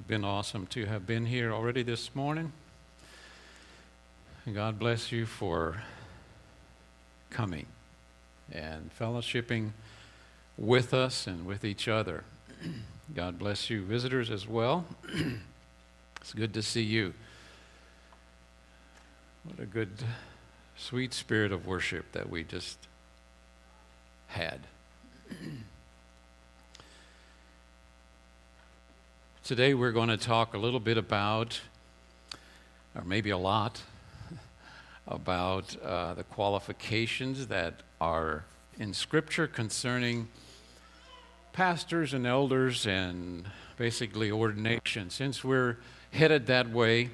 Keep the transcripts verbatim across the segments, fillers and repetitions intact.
been awesome to have been here already this morning. And God bless you for coming and fellowshipping with us and with each other. God bless you, visitors, as well. It's good to see you. What a good, sweet spirit of worship that we just had. Today we're going to talk a little bit about, or maybe a lot, about uh, the qualifications that are in Scripture concerning pastors and elders and basically ordination. Since we're headed that way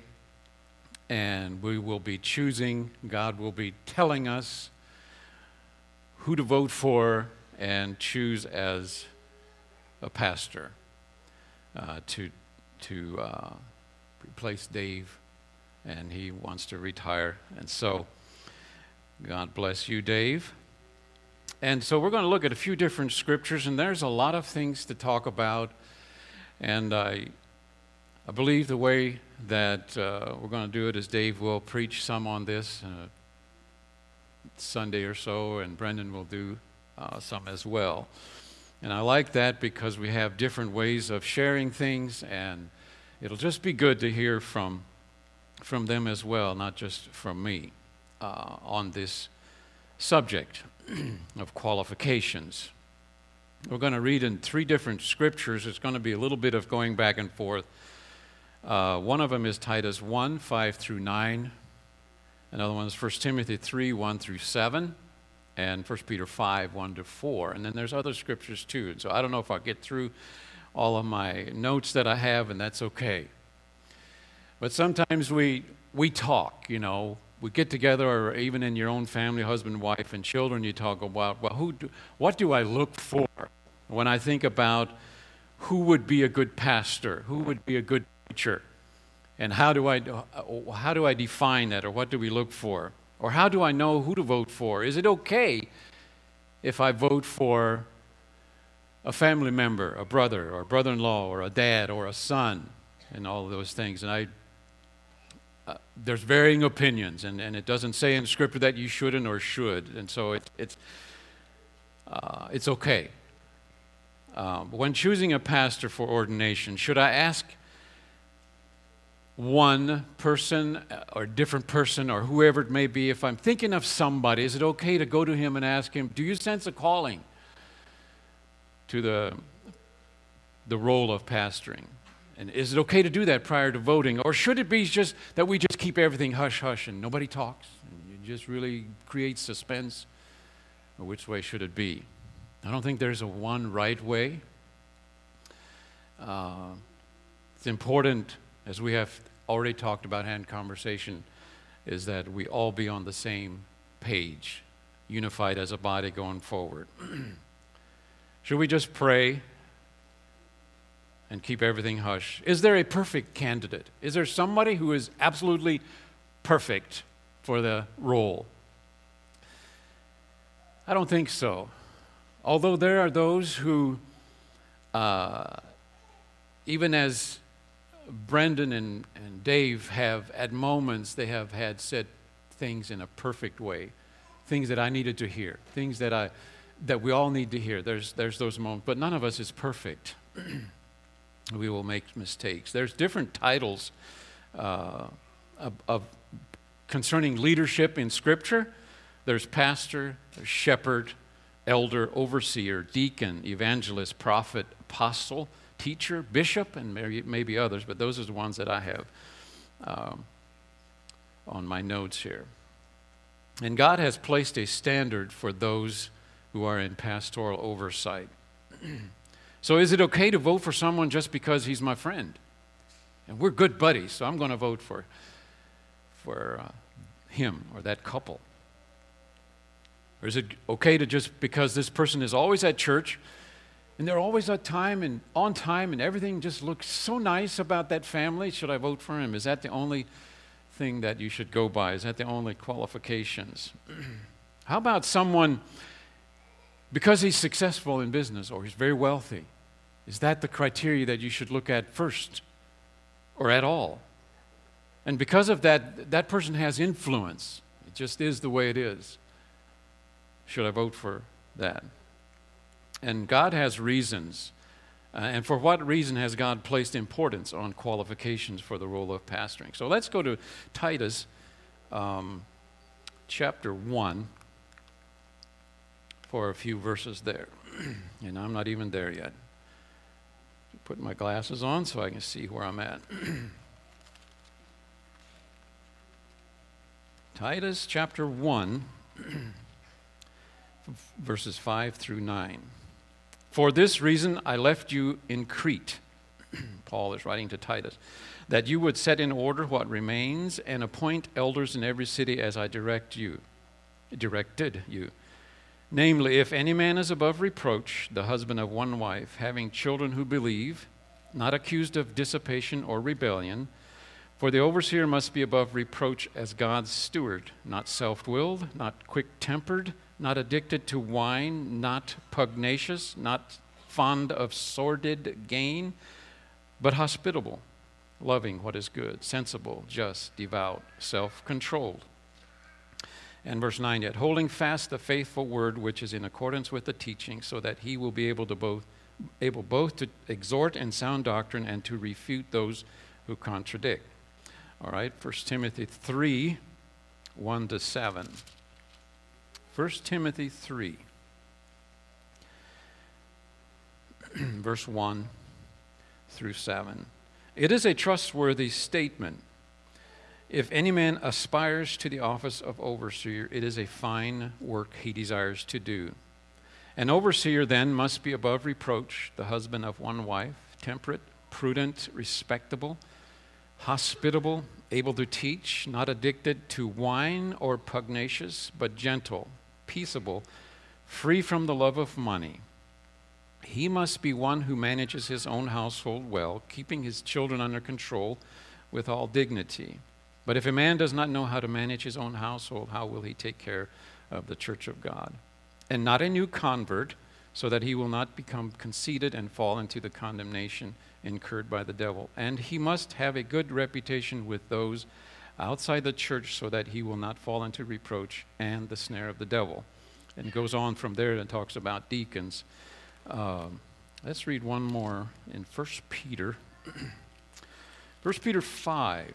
and we will be choosing, God will be telling us who to vote for and choose as a pastor. Uh, to to uh, replace Dave, and he wants to retire. And so, God bless you, Dave. And so we're going to look at a few different scriptures, and there's a lot of things to talk about. And I, I believe the way that uh, we're going to do it is Dave will preach some on this uh, Sunday or so, and Brendan will do uh, some as well. And I like that because we have different ways of sharing things, and it'll just be good to hear from from them as well, not just from me, uh, on this subject of qualifications. We're going to read in three different scriptures. It's going to be a little bit of going back and forth. Uh, one of them is Titus one, five through nine. Another one is First Timothy three, one through seven. And First Peter five, one to four. And then there's other scriptures too. And so I don't know if I'll get through all of my notes that I have, and that's okay. But sometimes we we talk, you know. We get together, or even in your own family, husband, wife, and children, you talk about, well, who do, what do I look for when I think about who would be a good pastor, who would be a good preacher, and how do I how do I define that, or what do we look for? Or how do I know who to vote for? Is it okay if I vote for a family member, a brother, or a brother-in-law, or a dad, or a son, and all of those things? And I, uh, there's varying opinions, and, and it doesn't say in Scripture that you shouldn't or should, and so it, it's uh, it's okay. Um, when choosing a pastor for ordination, should I ask one person or different person or whoever it may be, if I'm thinking of somebody, is it okay to go to him and ask him, do you sense a calling to the the role of pastoring? And is it okay to do that prior to voting? Or should it be just that we just keep everything hush-hush and nobody talks? And you just really create suspense? Or which way should it be? I don't think there's a one right way. Uh, it's important, as we have already talked about in conversation, is that we all be on the same page, unified as a body going forward. Should we just pray and keep everything hush? Is there a perfect candidate? Is there somebody who is absolutely perfect for the role? I don't think so. Although there are those who, uh, even as Brendan and, and Dave have, at moments, they have had said things in a perfect way, things that I needed to hear, things that I, that we all need to hear. There's, there's those moments, but none of us is perfect. We will make mistakes. There's different titles uh, of, of concerning leadership in Scripture. There's pastor, there's shepherd, elder, overseer, deacon, evangelist, prophet, apostle, teacher, bishop, and maybe, maybe others, but those are the ones that I have um, on my notes here. And God has placed a standard for those who are in pastoral oversight. So is it okay to vote for someone just because he's my friend? And we're good buddies, so I'm going to vote for, for uh, him or that couple. Or is it okay to just, because this person is always at church, and they're always at time and on time, and everything just looks so nice about that family, should I vote for him? Is that the only thing that you should go by? Is that the only qualifications? How about someone, because he's successful in business or he's very wealthy, is that the criteria that you should look at first or at all. And because of that, that person has influence. It just is the way it is. Should I vote for that? And God has reasons. Uh, and for what reason has God placed importance on qualifications for the role of pastoring? So let's go to Titus um, chapter one for a few verses there. And I'm not even there yet. Put my glasses on so I can see where I'm at. Titus chapter one, verses five through nine. For this reason I left you in Crete, Paul is writing to Titus, that you would set in order what remains and appoint elders in every city as I direct you, directed you. Namely, if any man is above reproach, the husband of one wife, having children who believe, not accused of dissipation or rebellion, for the overseer must be above reproach as God's steward, not self-willed, not quick-tempered, not addicted to wine, not pugnacious, not fond of sordid gain, but hospitable, loving what is good, sensible, just, devout, self-controlled. And verse nine, yet holding fast the faithful word which is in accordance with the teaching, so that he will be able to both able both to exhort in sound doctrine and to refute those who contradict. All right, First Timothy three, one to seven. First Timothy three, verse one through seven. It is a trustworthy statement. If any man aspires to the office of overseer, it is a fine work he desires to do. An overseer then must be above reproach, the husband of one wife, temperate, prudent, respectable, hospitable, able to teach, not addicted to wine or pugnacious, but gentle, peaceable, free from the love of money. He must be one who manages his own household well, keeping his children under control with all dignity. But if a man does not know how to manage his own household, how will he take care of the church of God? And not a new convert, so that he will not become conceited and fall into the condemnation incurred by the devil. And he must have a good reputation with those outside the church, so that he will not fall into reproach and the snare of the devil. And goes on from there and talks about deacons. Uh, let's read one more in First Peter. First Peter five.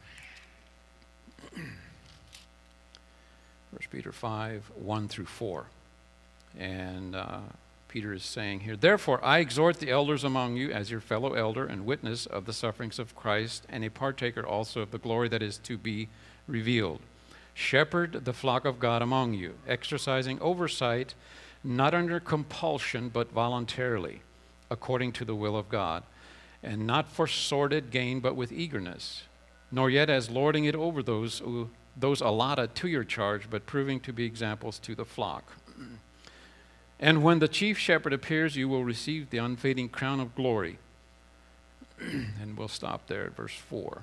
First Peter five, one through four. And uh, Peter is saying here, therefore I exhort the elders among you as your fellow elder and witness of the sufferings of Christ, and a partaker also of the glory that is to be revealed. Shepherd the flock of God among you, exercising oversight, not under compulsion, but voluntarily, according to the will of God, and not for sordid gain, but with eagerness, nor yet as lording it over those who those allotted to your charge, but proving to be examples to the flock. And when the chief shepherd appears, you will receive the unfading crown of glory. And we'll stop there at verse four.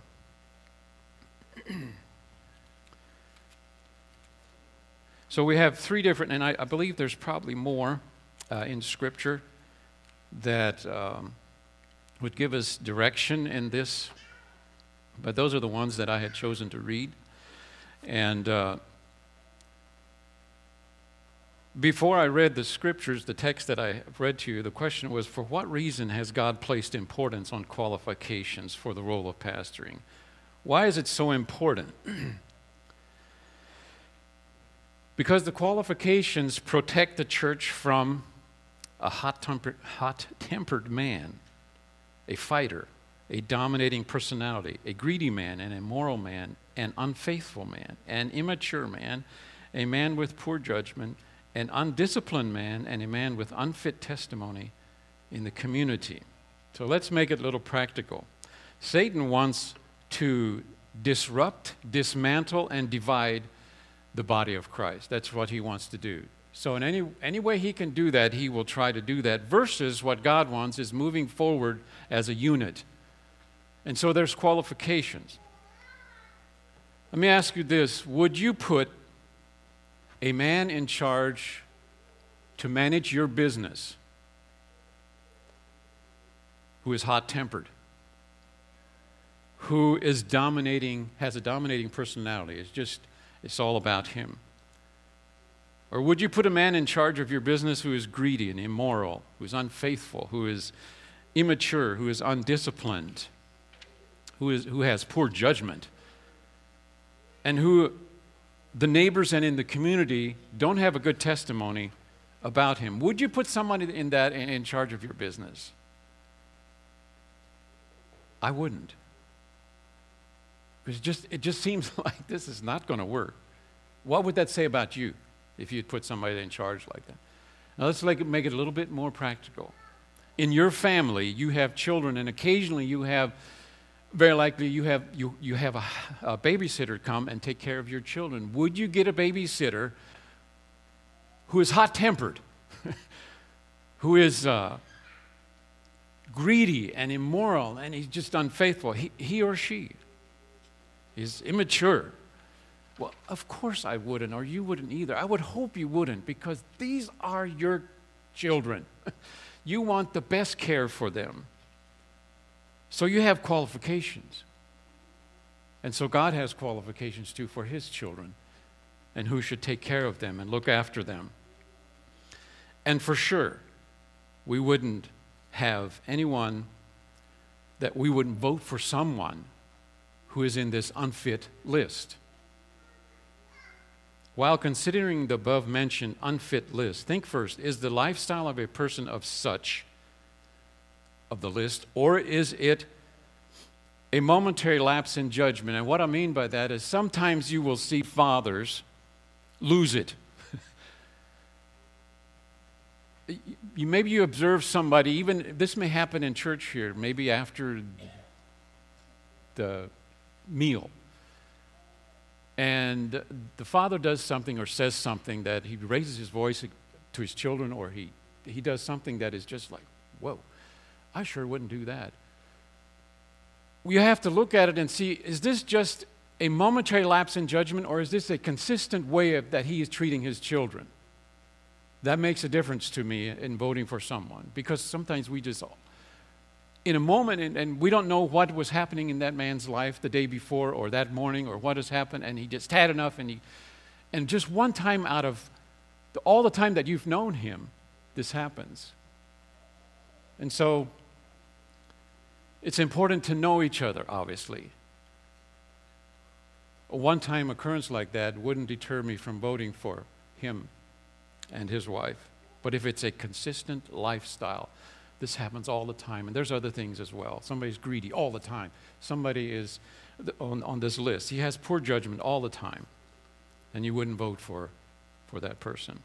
So we have three different, and I, I believe there's probably more uh, in Scripture that um, would give us direction in this, but those are the ones that I had chosen to read. And uh, before I read the Scriptures, the text that I read to you, the question was, for what reason has God placed importance on qualifications for the role of pastoring? Why is it so important? Because the qualifications protect the church from a hot-tempered, hot-tempered man, a fighter, a dominating personality, a greedy man, an immoral man, an unfaithful man, an immature man, a man with poor judgment, an undisciplined man, and a man with unfit testimony in the community. So let's make it a little practical. Satan wants to disrupt, dismantle, and divide the body of Christ. That's what he wants to do. So in any, any way he can do that, he will try to do that, versus what God wants is moving forward as a unit. And so there's qualifications. Let me ask you this. Would you put a man in charge to manage your business who is hot-tempered? who is dominating, has a dominating personality. It's just, it's all about him. Or would you put a man in charge of your business who is greedy and immoral, who is unfaithful, who is immature, who is undisciplined, who is who has poor judgment, and who the neighbors and in the community don't have a good testimony about him? Would you put somebody in that in, in charge of your business? I wouldn't. Because it just, it just seems like this is not going to work. What would that say about you if you'd put somebody in charge like that? Now let's make it, make it a little bit more practical. In your family, you have children, and occasionally you have, very likely you have, you, you have a, a babysitter come and take care of your children. Would you get a babysitter who is hot-tempered, who is uh, greedy and immoral, and he's just unfaithful? He, he or she is immature. Well, of course I wouldn't, or you wouldn't either. I would hope you wouldn't, because these are your children. You want the best care for them. So you have qualifications. And so God has qualifications too for his children, and who should take care of them and look after them. And for sure, we wouldn't have anyone that we wouldn't vote for someone who is in this unfit list. While considering the above-mentioned unfit list, think first, is the lifestyle of a person of such, of the list, or is it a momentary lapse in judgment? And what I mean by that is sometimes you will see fathers lose it. you, maybe you observe somebody, even, this may happen in church here, maybe after the meal. And the father does something or says something that he raises his voice to his children, or he, he does something that is just like, whoa, I sure wouldn't do that. You have to look at it and see, is this just a momentary lapse in judgment, or is this a consistent way of, that he is treating his children? That makes a difference to me in voting for someone, because sometimes we just, in a moment, and, and we don't know what was happening in that man's life the day before or that morning or what has happened, and he just had enough, and he, and just one time out of the, all the time that you've known him, this happens. And so it's important to know each other, obviously. A one-time occurrence like that wouldn't deter me from voting for him and his wife. But if it's a consistent lifestyle, this happens all the time, and there's other things as well. Somebody's greedy all the time. Somebody is on, on this list. He has poor judgment all the time, and you wouldn't vote for, for that person.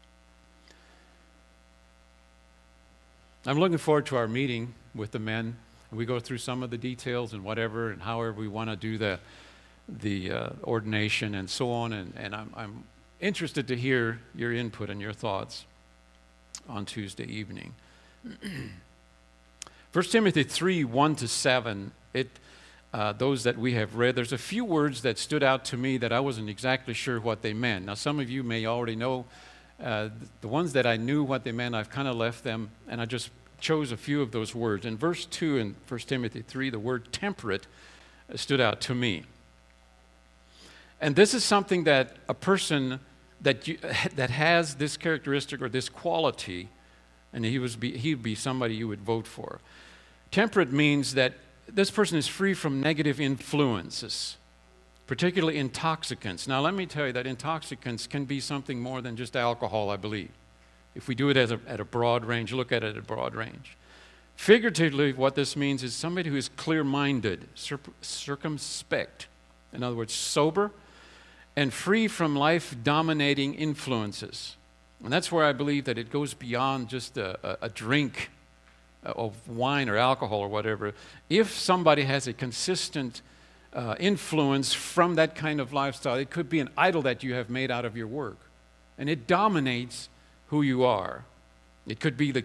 I'm looking forward to our meeting with the men. We go through some of the details and whatever, and however we want to do the the uh, ordination and so on. And, and I'm, I'm interested to hear your input and your thoughts on Tuesday evening. First Timothy three, one to seven, it, uh, those that we have read, there's a few words that stood out to me that I wasn't exactly sure what they meant. Now, some of you may already know uh, the ones that I knew what they meant. I've kind of left them, and I just chose a few of those words. In verse two in First Timothy three, the word temperate stood out to me. And this is something that a person that you, that has this characteristic or this quality, and he was be, he would be somebody you would vote for. Temperate means that this person is free from negative influences, particularly intoxicants. Now, let me tell you that intoxicants can be something more than just alcohol, I believe. If we do it as a, at a broad range, look at it at a broad range. Figuratively, what this means is somebody who is clear-minded, cir- circumspect, in other words, sober, and free from life-dominating influences. And that's where I believe that it goes beyond just a, a, a drink of wine or alcohol or whatever. If somebody has a consistent uh, influence from that kind of lifestyle, it could be an idol that you have made out of your work, and it dominates who you are. It could be the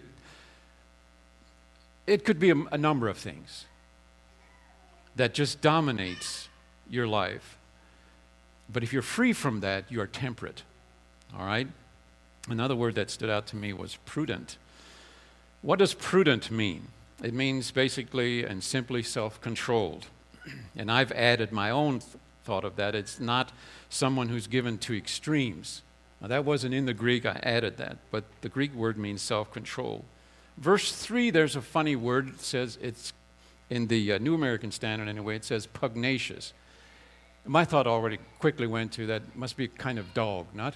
it could be a, a number of things that just dominates your life. But if you're free from that, you are temperate. All right? Another word that stood out to me was prudent. What does prudent mean? It means basically and simply self-controlled. And I've added my own th- thought of that. It's not someone who's given to extremes. Now, that wasn't in the Greek, I added that, but the Greek word means self-control. Verse three, there's a funny word. It says, it's in the uh, New American Standard anyway, it says pugnacious. My thought already quickly went to that must be a kind of dog, not?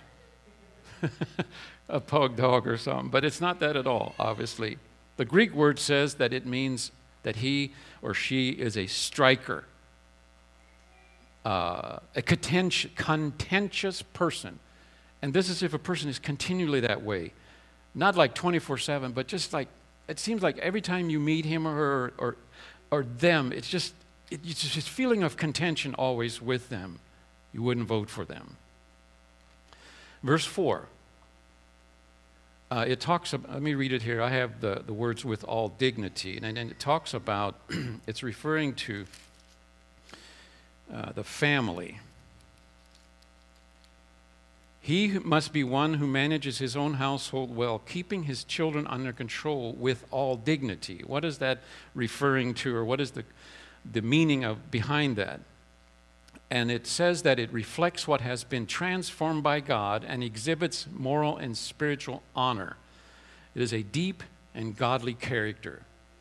A pug dog or something, but it's not that at all, obviously. The Greek word says that it means that he or she is a striker, uh, a contentious, contentious person. And this is if a person is continually that way. Not like twenty-four seven, but just like, it seems like every time you meet him or her or, or them, it's just, it, it's just this feeling of contention always with them. You wouldn't vote for them. Verse four. Uh, it talks about, let me read it here. I have the, the words with all dignity. And then it talks about, it's referring to uh, the family. He must be one who manages his own household well, keeping his children under control with all dignity. What is that referring to, or what is the, the meaning of behind that? And it says that it reflects what has been transformed by God and exhibits moral and spiritual honor. It is a deep and godly character.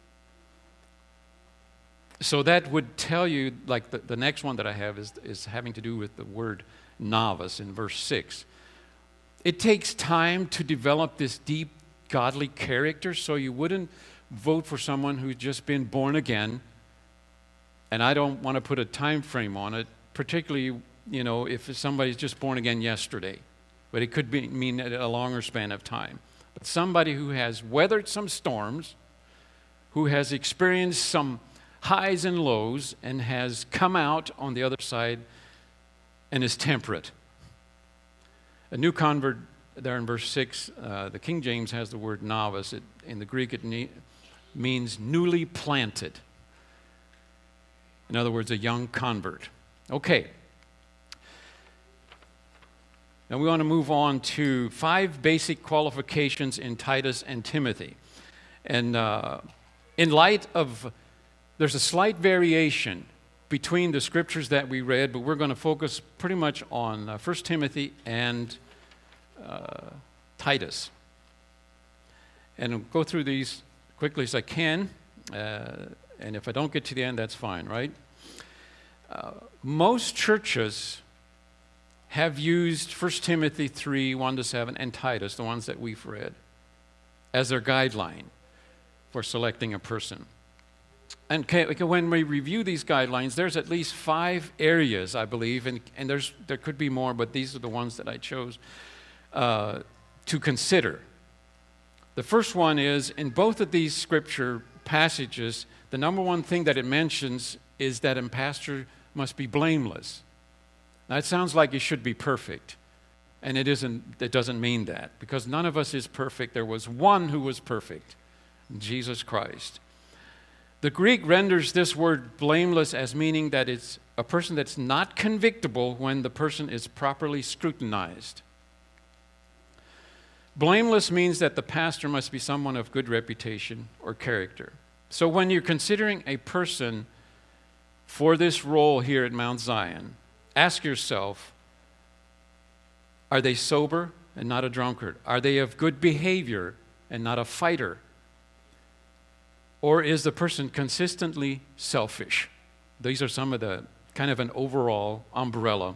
So that would tell you, like the, the next one that I have is, is having to do with the word novice in verse six. It takes time to develop this deep godly character, so you wouldn't vote for someone who's just been born again. And I don't want to put a time frame on it, particularly, you know, if somebody's just born again yesterday. But it could be, mean a longer span of time. But somebody who has weathered some storms, who has experienced some highs and lows, and has come out on the other side and is temperate. A new convert, there in verse six, uh, the King James has the word novice. It, in the Greek, it ne- means newly planted. In other words, a young convert. Okay. Now we want to move on to five basic qualifications in Titus and Timothy. And uh, in light of, there's a slight variation between the scriptures that we read, but we're going to focus pretty much on uh, First Timothy and uh, Titus. And I'll go through these quickly as I can, uh, and if I don't get to the end, that's fine, right? Uh, most churches have used First Timothy three, one to seven, and Titus, the ones that we've read, as their guideline for selecting a person. And when we review these guidelines, there's at least five areas, I believe, and, and there's there could be more, but these are the ones that I chose uh, to consider. The first one is, in both of these scripture passages, the number one thing that it mentions is that a pastor must be blameless. Now, it sounds like he should be perfect, and it isn't. It doesn't mean that, because none of us is perfect. There was one who was perfect, Jesus Christ. The Greek renders this word blameless as meaning that it's a person that's not convictable when the person is properly scrutinized. Blameless means that the pastor must be someone of good reputation or character. So when you're considering a person for this role here at Mount Zion, ask yourself, are they sober and not a drunkard? Are they of good behavior and not a fighter? Or is the person consistently selfish? These are some of the kind of an overall umbrella.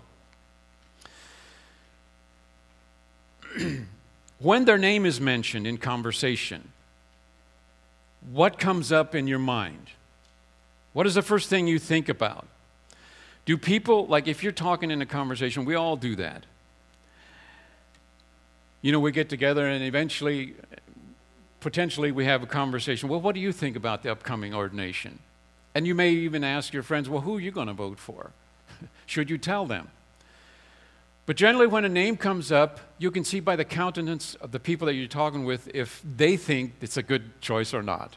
When their name is mentioned in conversation, what comes up in your mind? What is the first thing you think about? Do people, like if you're talking in a conversation, we all do that. You know, we get together and eventually, potentially we have a conversation. Well, what do you think about the upcoming ordination? And you may even ask your friends, well, who are you going to vote for? Should you tell them? But generally when a name comes up, you can see by the countenance of the people that you're talking with if they think it's a good choice or not.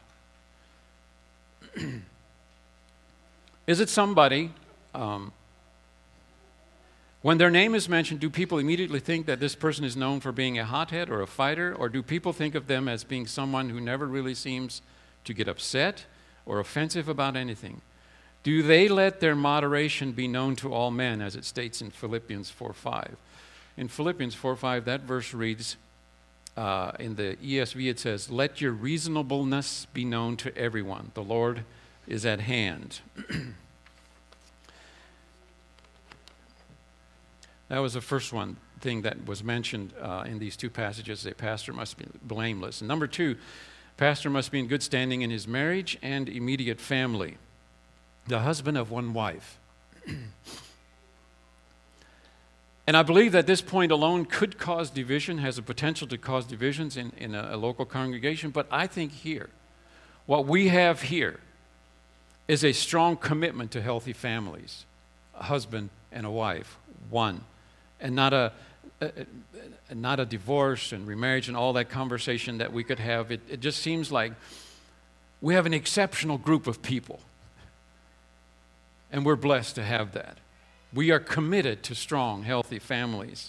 Is it somebody, um, when their name is mentioned, do people immediately think that this person is known for being a hothead or a fighter? Or do people think of them as being someone who never really seems to get upset or offensive about anything? Do they let their moderation be known to all men, as it states in Philippians four five? In Philippians four five, that verse reads, uh, in the E S V it says, "Let your reasonableness be known to everyone. The Lord is at hand." That was the first one thing that was mentioned uh, in these two passages. A pastor must be blameless. And number two, pastor must be in good standing in his marriage and immediate family. The husband of one wife. And I believe that this point alone could cause division, has the potential to cause divisions in, in a, a local congregation. But I think here, what we have here is a strong commitment to healthy families. A husband and a wife, one. And not a, a, a not a divorce and remarriage and all that conversation that we could have. It, it just seems like we have an exceptional group of people. And we're blessed to have that. We are committed to strong, healthy families.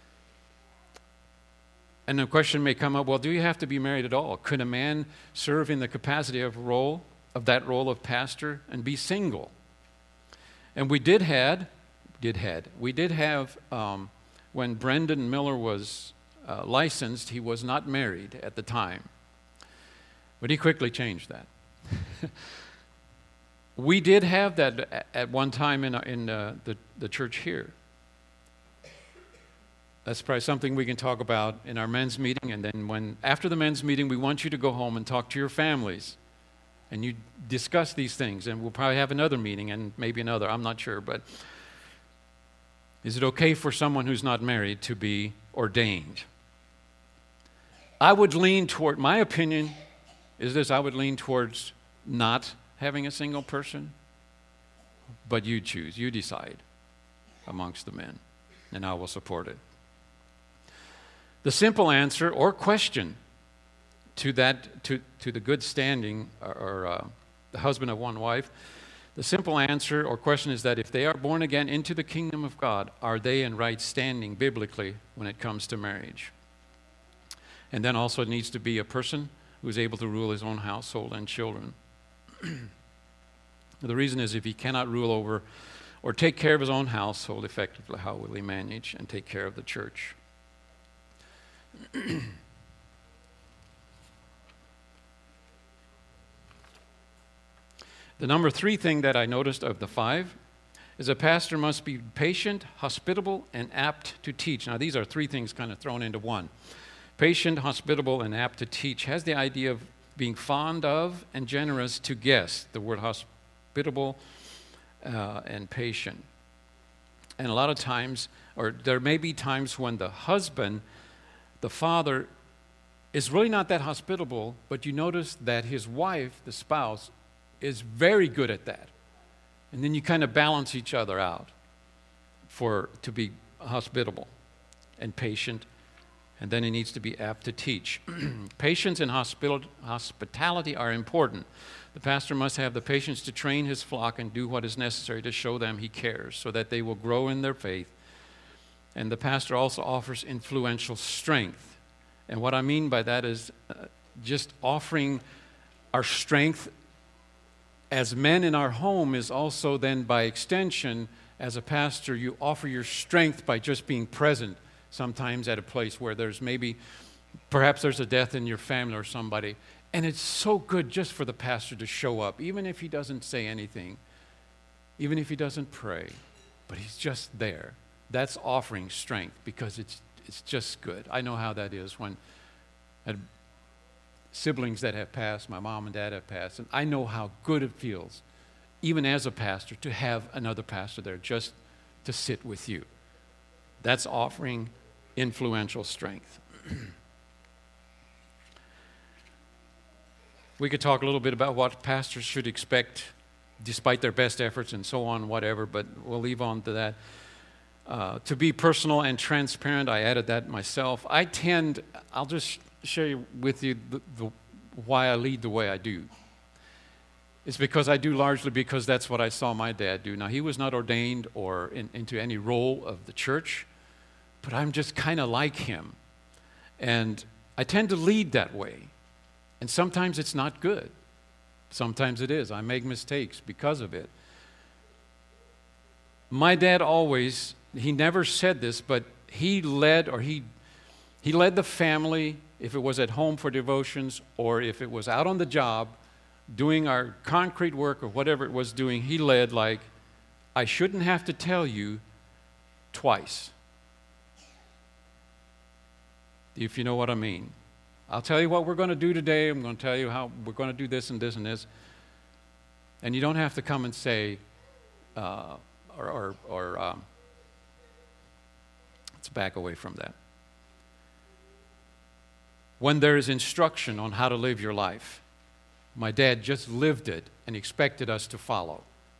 And the question may come up, well, do you have to be married at all? Could a man serve in the capacity of role, of that role of pastor, and be single? And we did had, did had, we did have, um, when Brendan Miller was uh, licensed, he was not married at the time. But he quickly changed that. We did have that at one time in, in uh, the, the church here. That's probably something we can talk about in our men's meeting. And then when after the men's meeting, we want you to go home and talk to your families. And you discuss these things. And we'll probably have another meeting and maybe another. I'm not sure. But is it okay for someone who's not married to be ordained? I would lean toward, my opinion is this, I would lean towards not having a single person, but you choose, you decide amongst the men, and I will support it. The simple answer or question to that, to, to the good standing or, or uh, the husband of one wife, the simple answer or question is that if they are born again into the kingdom of God, are they in right standing biblically when it comes to marriage? And then also it needs to be a person who is able to rule his own household and children. The reason is if he cannot rule over or take care of his own household effectively, how will he manage and take care of the church? The number three thing that I noticed of the five is a pastor must be patient, hospitable, and apt to teach. Now, these are three things kind of thrown into one. Patient, hospitable, and apt to teach has the idea of being fond of and generous to guests. The word hospitable uh, and patient. And a lot of times, or there may be times when the husband, the father, is really not that hospitable, but you notice that his wife, the spouse, is very good at that. And then you kind of balance each other out for to be hospitable and patient. And then he needs to be apt to teach. Patience and hospital, hospitality are important. The pastor must have the patience to train his flock and do what is necessary to show them he cares so that they will grow in their faith. And the pastor also offers influential strength. And what I mean by that is uh, just offering our strength as men in our home is also then by extension, as a pastor, you offer your strength by just being present sometimes at a place where there's maybe, perhaps there's a death in your family or somebody. And it's so good just for the pastor to show up, even if he doesn't say anything, even if he doesn't pray, but he's just there. That's offering strength because it's it's just good. I know how that is when I had siblings that have passed, my mom and dad have passed, and I know how good it feels, even as a pastor, to have another pastor there just to sit with you. That's offering influential strength. We could talk a little bit about what pastors should expect despite their best efforts and so on, whatever, but we'll leave on to that. Uh, to be personal and transparent, I added that myself. I tend, I'll just share with you the, the, why I lead the way I do. It's because I do largely because that's what I saw my dad do. Now, he was not ordained or in, into any role of the church, but I'm just kind of like him. And I tend to lead that way. And sometimes it's not good. Sometimes it is. I make mistakes because of it. My dad always, he never said this, but he led or he he led the family, if it was at home for devotions or if it was out on the job doing our concrete work or whatever it was doing, he led like, I shouldn't have to tell you twice. If you know what I mean. I'll tell you what we're going to do today. I'm going to tell you how we're going to do this and this and this. And you don't have to come and say, uh, or, or, or um, let's back away from that. When there is instruction on how to live your life, my dad just lived it and expected us to follow.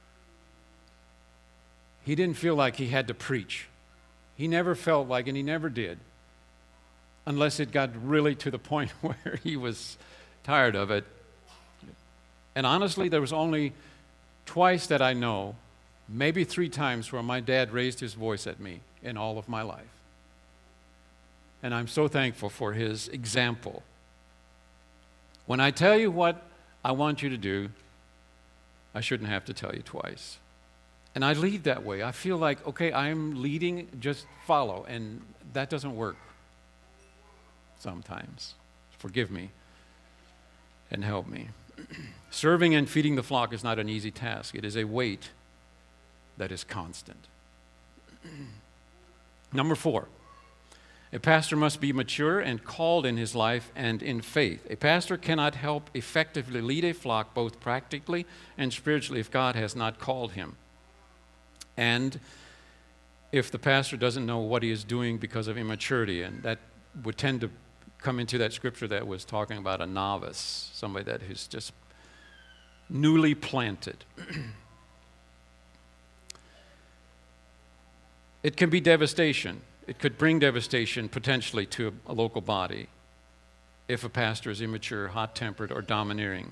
He didn't feel like he had to preach. He never felt like, and he never did, unless it got really to the point where he was tired of it. And honestly, there was only twice that I know, maybe three times, where my dad raised his voice at me in all of my life. And I'm so thankful for his example. When I tell you what I want you to do, I shouldn't have to tell you twice. And I lead that way. I feel like, okay, I'm leading, just follow. And that doesn't work sometimes. Forgive me and help me. Serving and feeding the flock is not an easy task. It is a weight that is constant. Number four, a pastor must be mature and called in his life and in faith. A pastor cannot help effectively lead a flock both practically and spiritually if God has not called him. And if the pastor doesn't know what he is doing because of immaturity, and that would tend to come into that scripture that was talking about a novice, somebody that is just newly planted. It can be devastation. It could bring devastation potentially to a, a local body if a pastor is immature, hot-tempered, or domineering.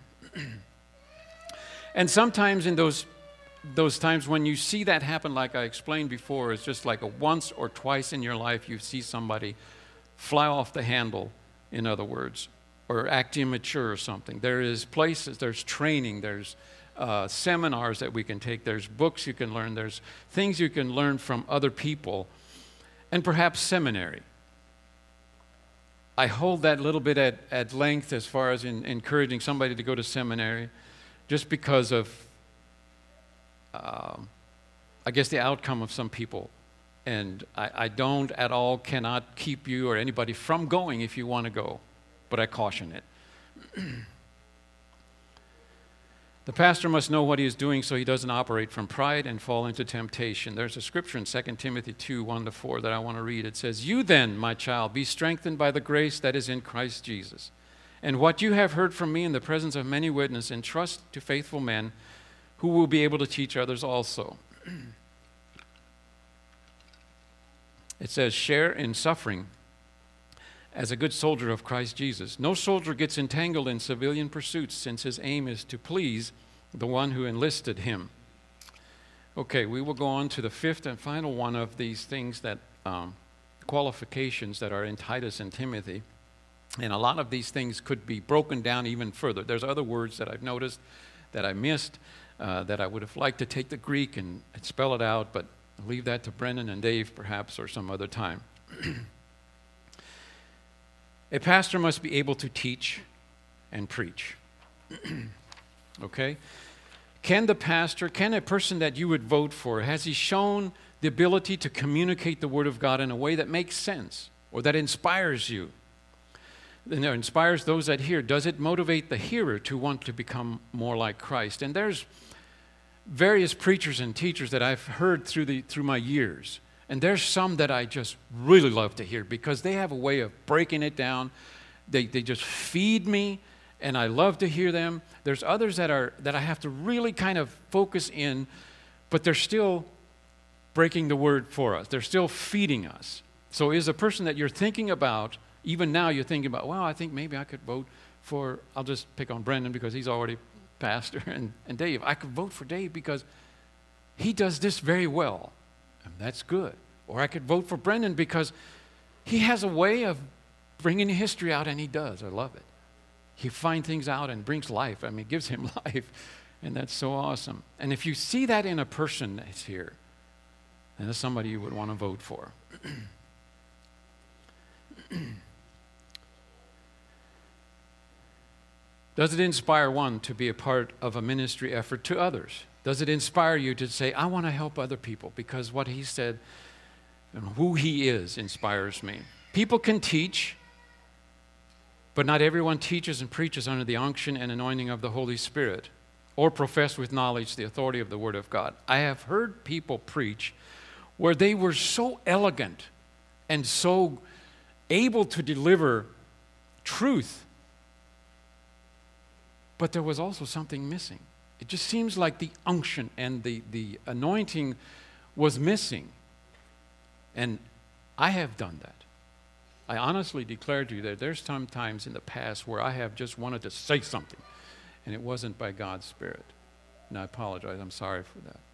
And sometimes in those those times when you see that happen, like I explained before, it's just like a once or twice in your life you see somebody fly off the handle, in other words, or act immature or something. There is places, there's training, there's uh, seminars that we can take, there's books you can learn, there's things you can learn from other people, and perhaps seminary. I hold that little bit at, at length as far as in, encouraging somebody to go to seminary, just because of, um, I guess, the outcome of some people. And I, I don't at all, cannot keep you or anybody from going if you want to go, but I caution it. The pastor must know what he is doing so he doesn't operate from pride and fall into temptation. There's a scripture in Second Timothy two, one to four that I want to read. It says, "You then, my child, be strengthened by the grace that is in Christ Jesus. And what you have heard from me in the presence of many witnesses, entrust to faithful men who will be able to teach others also." It says, "Share in suffering as a good soldier of Christ Jesus. No soldier gets entangled in civilian pursuits, since his aim is to please the one who enlisted him." Okay, we will go on to the fifth and final one of these things that, um, qualifications that are in Titus and Timothy. And a lot of these things could be broken down even further. There's other words that I've noticed that I missed, uh, that I would have liked to take the Greek and, and spell it out, but I'll leave that to Brendan and Dave perhaps, or some other time. A pastor must be able to teach and preach. Okay? Can the pastor, can a person that you would vote for, has he shown the ability to communicate the Word of God in a way that makes sense or that inspires you? And inspires those that hear. Does it motivate the hearer to want to become more like Christ? And there's various preachers and teachers that I've heard through the through my years. And there's some that I just really love to hear because they have a way of breaking it down. They they just feed me, and I love to hear them. There's others that are that I have to really kind of focus in, but they're still breaking the word for us. They're still feeding us. So is a person that you're thinking about, even now you're thinking about, well, I think maybe I could vote for, I'll just pick on Brendan because he's already pastor, and, and Dave. I could vote for Dave because he does this very well, and that's good. Or I could vote for Brendan because he has a way of bringing history out, and he does. I love it. He finds things out and brings life. I mean, gives him life, and that's so awesome. And if you see that in a person that's here, And that's somebody you would want to vote for. Does it inspire one to be a part of a ministry effort to others? Does it inspire you to say, I want to help other people because what he said and who he is inspires me? People can teach, but not everyone teaches and preaches under the unction and anointing of the Holy Spirit or profess with knowledge the authority of the Word of God. I have heard people preach where they were so elegant and so able to deliver truth, but there was also something missing. It just seems like the unction and the, the anointing was missing. And I have done that. I honestly declare to you that there's some times in the past where I have just wanted to say something, and it wasn't by God's Spirit. And I apologize. I'm sorry for that.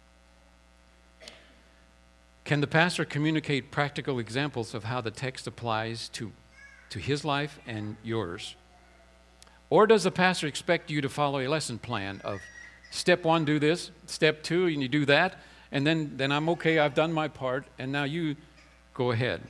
Can the pastor communicate practical examples of how the text applies to, to his life and yours? Or does the pastor expect you to follow a lesson plan of step one, do this, step two, and you do that, and then, then I'm okay, I've done my part, and now you go ahead?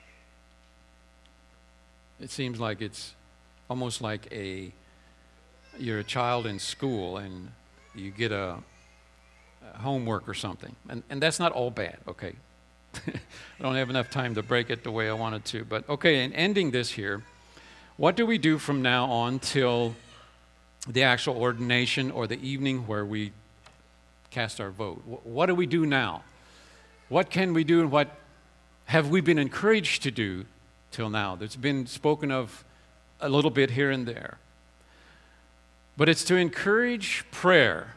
It seems like it's almost like a you're a child in school and you get a, a homework or something. And, and that's not all bad, okay? I don't have enough time to break it the way I wanted to. But okay, in ending this here, what do we do from now on till the actual ordination or the evening where we cast our vote? What do we do now? What can we do and what have we been encouraged to do till now? There's been spoken of a little bit here and there. But it's to encourage prayer.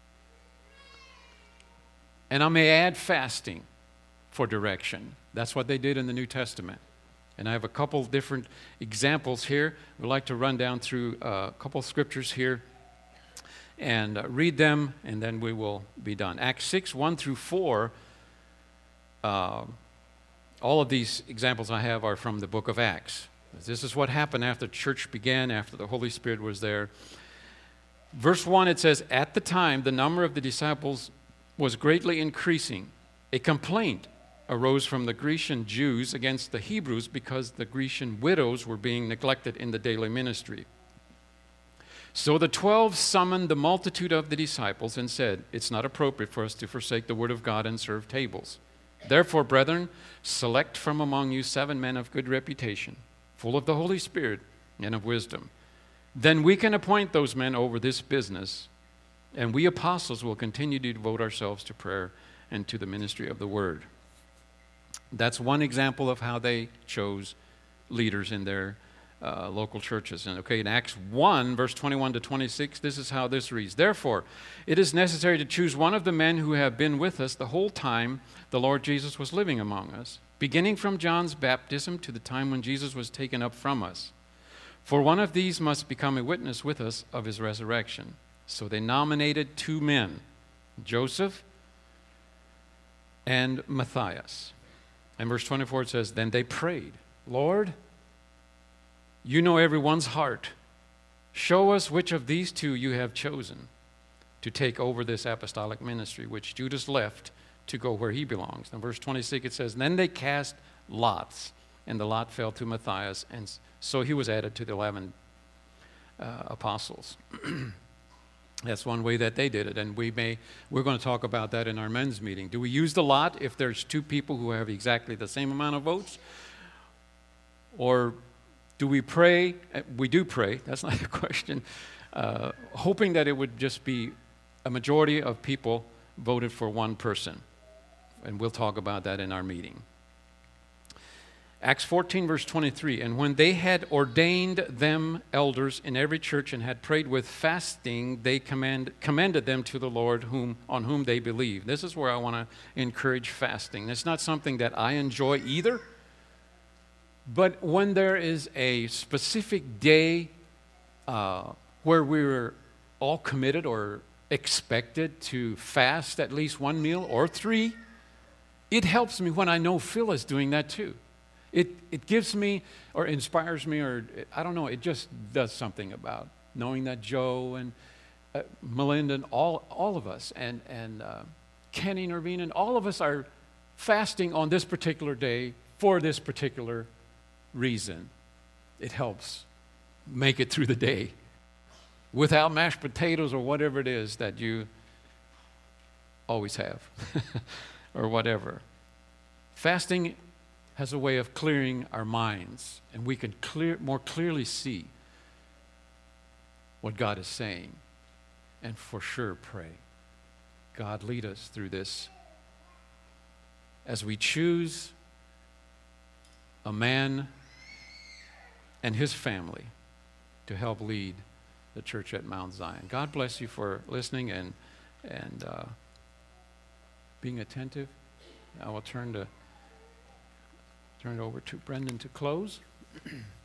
And I may add fasting for direction. That's what they did in the New Testament. And I have a couple different examples here. We'd like to run down through a couple scriptures here and uh, read them, and then we will be done. Acts six, one through four. Uh, all of these examples I have are from the book of Acts. This is what happened after church began, after the Holy Spirit was there. Verse one, it says, at the time, the number of the disciples was greatly increasing. A complaint arose from the Grecian Jews against the Hebrews because the Grecian widows were being neglected in the daily ministry. So the twelve summoned the multitude of the disciples and said, it's not appropriate for us to forsake the word of God and serve tables. Therefore, brethren, select from among you seven men of good reputation, full of the Holy Spirit and of wisdom. Then we can appoint those men over this business, and we apostles will continue to devote ourselves to prayer and to the ministry of the word. That's one example of how they chose leaders in their uh, local churches. And okay, in Acts one, verse twenty-one to twenty-six, this is how this reads. Therefore, it is necessary to choose one of the men who have been with us the whole time the Lord Jesus was living among us, beginning from John's baptism to the time when Jesus was taken up from us. For one of these must become a witness with us of his resurrection. So they nominated two men, Joseph and Matthias. And verse twenty-four it says, then they prayed, Lord, you know everyone's heart. Show us which of these two you have chosen to take over this apostolic ministry, which Judas left to go where he belongs. And verse twenty-six it says, then they cast lots, and the lot fell to Matthias, and so he was added to the eleven uh, apostles. That's one way that they did it, and we may, we're going to talk about that in our men's meeting. Do we use the lot if there's two people who have exactly the same amount of votes? Or do we pray? We do pray, that's not the question, uh, hoping that it would just be a majority of people voted for one person. And we'll talk about that in our meeting. Acts fourteen, verse twenty-three, and when they had ordained them elders in every church and had prayed with fasting, they command, commended them to the Lord whom, on whom they believed. This is where I want to encourage fasting. It's not something that I enjoy either, but when there is a specific day uh, where we're all committed or expected to fast at least one meal or three, it helps me when I know Phil is doing that too. It it gives me or inspires me, or I don't know, it just does something about knowing that Joe and uh, Melinda and all all of us and, and uh, Kenny, Nervine, and all of us are fasting on this particular day for this particular reason. It helps make it through the day without mashed potatoes or whatever it is that you always have or whatever. Fasting has a way of clearing our minds, and we can clear, more clearly see what God is saying, and for sure pray. God, lead us through this as we choose a man and his family to help lead the church at Mount Zion. God bless you for listening and and uh, being attentive. I will turn to turn it over to Brendan to close.